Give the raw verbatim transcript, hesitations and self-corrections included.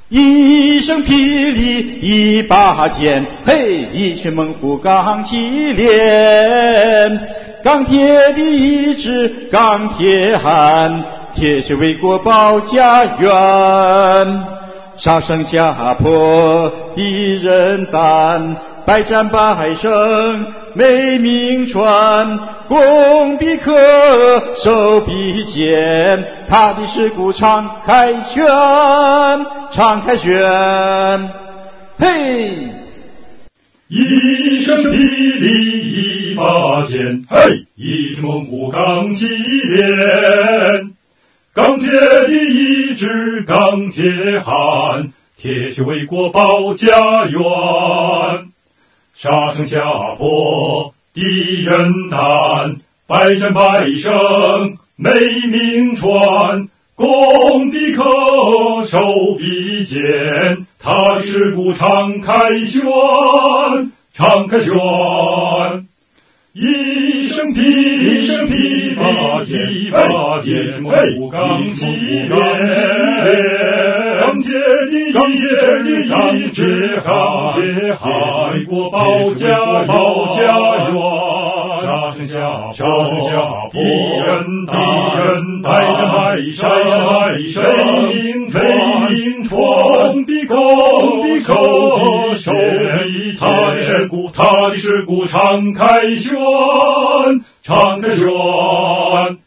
一声霹雳一把剑，嘿，一群猛虎刚起练。钢铁的意志，钢铁汉，铁血为国保家园。杀声下破，敌人胆，百战百胜没名传。攻必克，守必坚，他的尸骨敞开轩，敞开轩。嘿！ 一声霹雳一把剑，嘿，一群猛虎刚起练。钢铁的意志，钢铁汉，铁血为国保家园。杀声下破，敌人胆，百战百胜没名传。攻必克，守必坚，他的尸骨敞开轩，敞开轩。一声霹雳，一声霹雳，一把剑，一群猛虎刚起练。钢铁的钢铁的意志，钢铁汉，为国保家保家园。杀声下破，杀声下破，敌人敌人百战百胜，百战百胜没名传，名传。攻必克，攻必克，守必坚，他的尸骨，他的尸骨敞开轩，敞开轩。